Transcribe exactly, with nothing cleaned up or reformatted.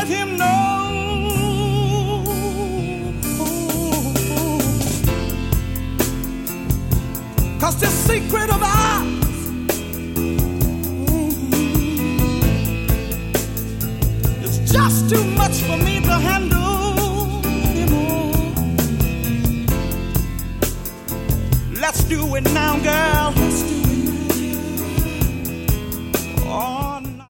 let him know. Cause this secret of ours is just too much for me to handle anymore. Let's do it now, girl. Let's do it.